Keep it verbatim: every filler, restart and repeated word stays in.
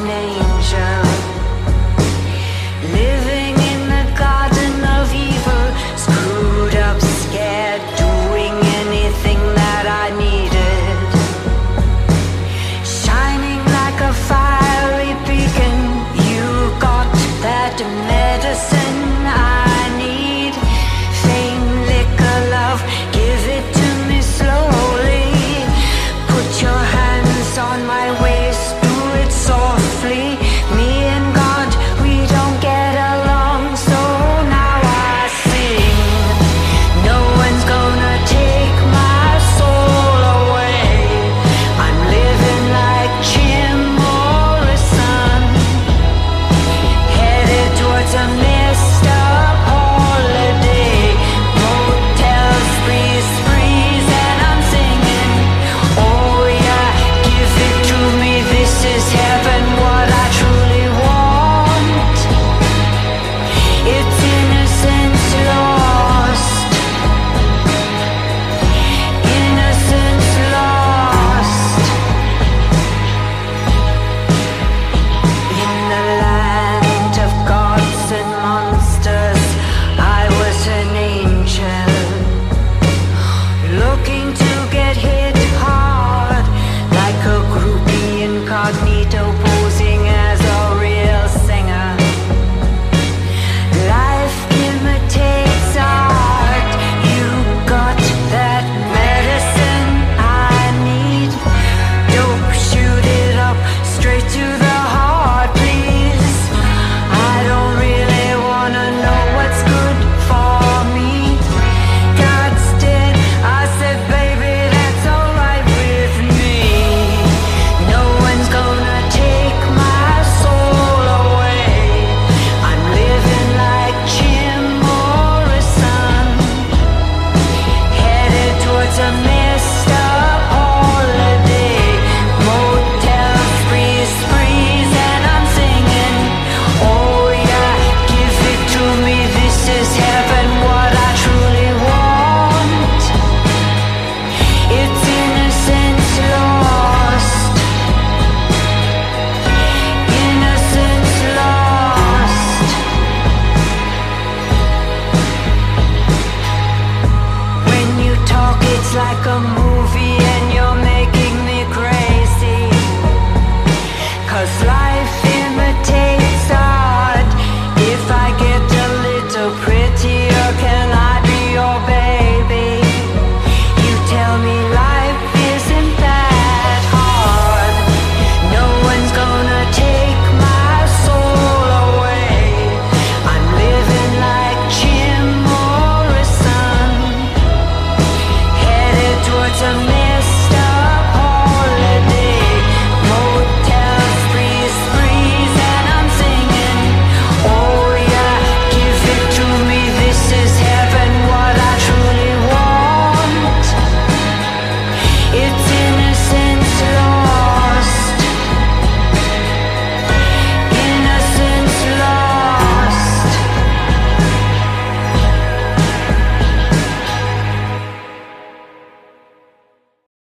angel, living in the garden of evil, screwed up, scared, doing anything that I needed, shining like a fiery beacon. You got that medicine I need, fame, liquor, love, give it to me slowly. Put your hands on my waist, do it softly. Me and God, we don't get along, so now I sing. No one's gonna take my soul away. I'm living like Jim Morrison, headed towards a messed up holiday. Motels, sprees, sprees, and I'm singing. Oh yeah, give it to me, this is heaven, what I truly want. It's innocence lost, innocence lost. In the land of gods and monsters, I was an angel, looking to get hit hard, like a groupie incognito, posing as a real singer. Life imitates art. You got that medicine I need. Dope, shoot it up, straight to the heart, please. I don't really wanna know what's good for me. God's dead, I said, baby, that's alright with me. No one's gonna take my soul away. I'm living like Jim Morrison, headed towards a messed up holiday. Motels, sprees, sprees, and I'm singing. Oh yeah, give it to me, this is heaven, what I truly want. It's innocence lost, innocence lost. When you talk, it's like a movie, and you're making me crazy. 'Cause life